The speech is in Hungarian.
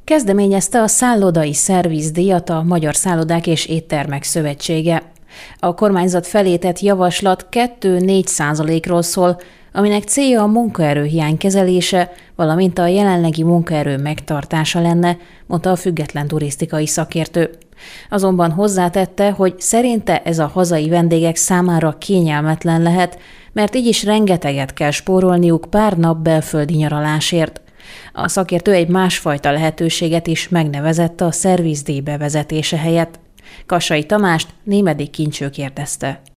Kezdeményezte a szállodai szervizdíjat a Magyar Szállodák és Éttermek Szövetsége. A kormányzat felé tett javaslat 2-4%-ról szól, aminek célja a munkaerőhiány kezelése, valamint a jelenlegi munkaerő megtartása lenne, mondta a független turisztikai szakértő. Azonban hozzátette, hogy szerinte ez a hazai vendégek számára kényelmetlen lehet, mert így is rengeteget kell spórolniuk pár nap belföldi nyaralásért. A szakértő egy másfajta lehetőséget is megnevezett a szervizdíj bevezetése helyett. Kassai Tamást Némedy Kincső kérdezte.